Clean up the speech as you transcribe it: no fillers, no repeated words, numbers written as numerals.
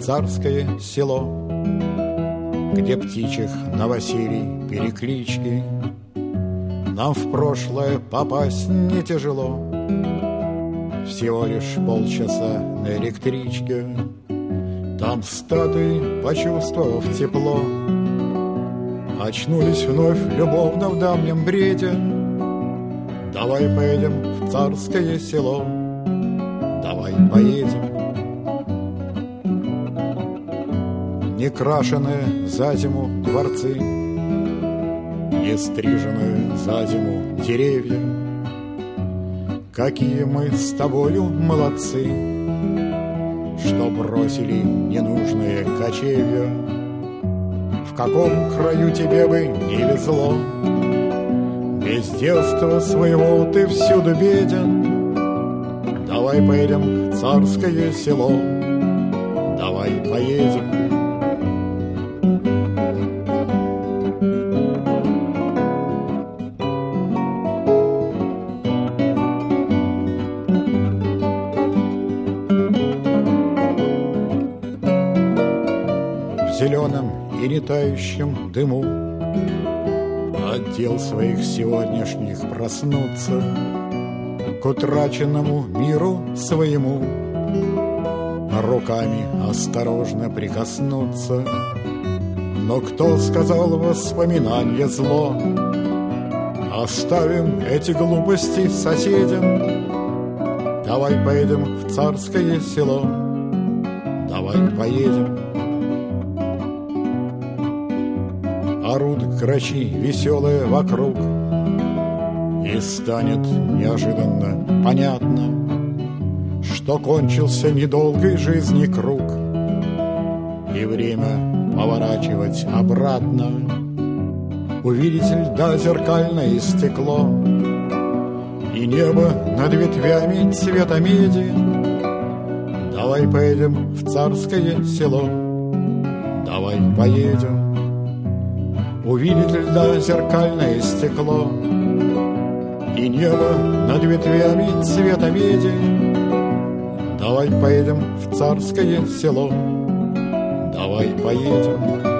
царское село, где птичьих новоселий переклички. Нам в прошлое попасть не тяжело, всего лишь полчаса на электричке. Там статуи, почувствовав тепло, очнулись вновь любовно в давнем бреде. Давай поедем в царское село, давай поедем. Некрашенные за зиму дворцы, не стриженные за зиму деревья. Какие мы с тобою молодцы, что бросили ненужные кочевья. В каком краю тебе бы не везло, без детства своего ты всюду беден. Давай поедем в царское село, давай поедем. В зеленом и не тающем дыму от дел своих сегодняшних проснуться, к утраченному миру своему руками осторожно прикоснуться. Но кто сказал воспоминанье зло? Оставим эти глупости соседям. Давай поедем в царское село, давай поедем. Орут грачи веселые вокруг, и станет неожиданно понятно, что кончился недолгой жизни круг, и время поворачивать обратно. Увидите льда зеркальное стекло, и небо над ветвями цвета меди. Давай поедем в царское село, давай поедем. Увидеть льда зеркальное стекло, и небо над ветвями цвета меди. Давай поедем в царское село, давай поедем.